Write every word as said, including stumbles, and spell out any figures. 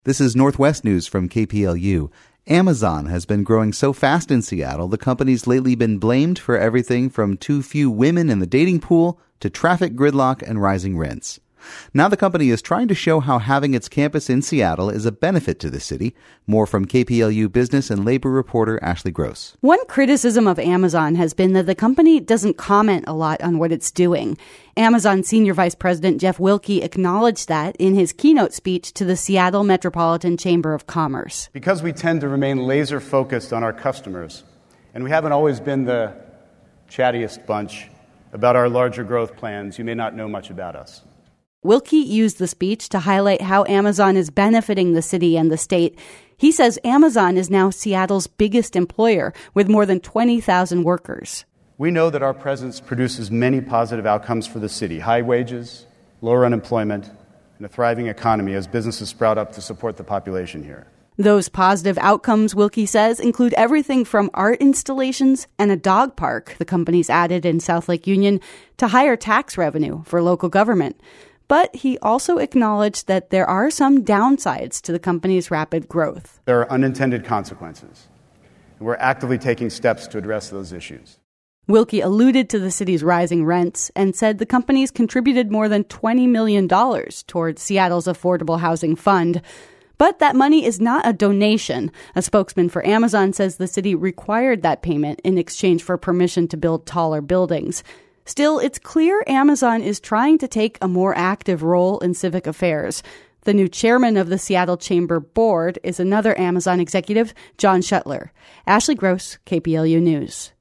This is Northwest News from K P L U. Amazon has been growing so fast in Seattle, the company's lately been blamed for everything from too few women in the dating pool to traffic gridlock and rising rents. Now the company is trying to show how having its campus in Seattle is a benefit to the city. More from K P L U business and labor reporter Ashley Gross. One criticism of Amazon has been that the company doesn't comment a lot on what it's doing. Amazon Senior Vice President Jeff Wilke acknowledged that in his keynote speech to the Seattle Metropolitan Chamber of Commerce. Because we tend to remain laser focused on our customers, and we haven't always been the chattiest bunch about our larger growth plans, you may not know much about us. Wilke used the speech to highlight how Amazon is benefiting the city and the state. He says Amazon is now Seattle's biggest employer with more than twenty thousand workers. We know that our presence produces many positive outcomes for the city: high wages, lower unemployment, and a thriving economy as businesses sprout up to support the population here. Those positive outcomes, Wilke says, include everything from art installations and a dog park the company's added in South Lake Union to higher tax revenue for local government. But he also acknowledged that there are some downsides to the company's rapid growth. There are unintended consequences, and we're actively taking steps to address those issues. Wilke alluded to the city's rising rents and said the company's contributed more than twenty million dollars towards Seattle's Affordable Housing Fund. But that money is not a donation. A spokesman for Amazon says the city required that payment in exchange for permission to build taller buildings. Still, it's clear Amazon is trying to take a more active role in civic affairs. The new chairman of the Seattle Chamber Board is another Amazon executive, John Schuttler. Ashley Gross, K P L U News.